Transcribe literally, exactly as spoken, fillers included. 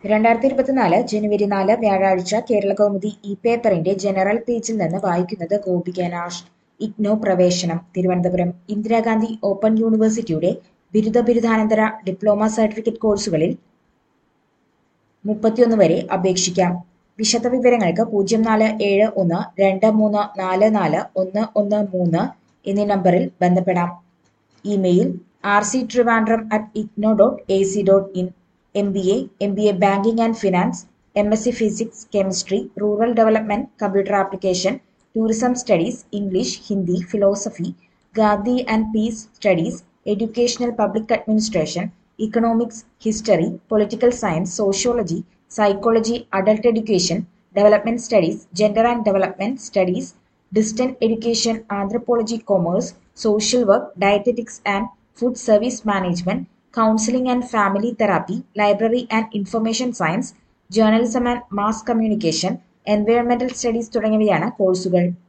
രണ്ടായിരത്തി ഇരുപത്തിനാല് ജനുവരി നാല് വ്യാഴാഴ്ച കേരളകൗമുദി ഇ പേപ്പറിന്റെ ജനറൽ പേജിൽ നിന്ന് വായിക്കുന്നത് ഗോപിക നാഷ്. ഇഗ്നോ പ്രവേശനം തിരുവനന്തപുരം ഇന്ദിരാഗാന്ധി ഓപ്പൺ യൂണിവേഴ്സിറ്റിയുടെ ബിരുദ ബിരുദാനന്തര ഡിപ്ലോമ സർട്ടിഫിക്കറ്റ് കോഴ്സുകളിൽ മുപ്പത്തിയൊന്ന് വരെ അപേക്ഷിക്കാം. വിശദവിവരങ്ങൾക്ക് പൂജ്യം നാല് ഏഴ് ഒന്ന് രണ്ട് മൂന്ന് നാല് നാല് ഒന്ന് ഒന്ന് മൂന്ന് എന്നീ നമ്പറിൽ ബന്ധപ്പെടാം. Email R C Trivandrum at IGNOU dot A C dot in. M B A, M B A banking and finance, M S C physics, chemistry, rural development, computer application, tourism studies, English, Hindi, philosophy, Gandhi and peace studies, educational public administration, economics, history, political science, sociology, psychology, adult education, development studies, gender and development studies, distant education, anthropology, commerce, social work, dietetics and food service management, counselling and family therapy, library and information science, journalism and mass communication, എൻവയോൺമെന്റൽ studies തുടങ്ങിയവയാണ് കോഴ്സുകൾ.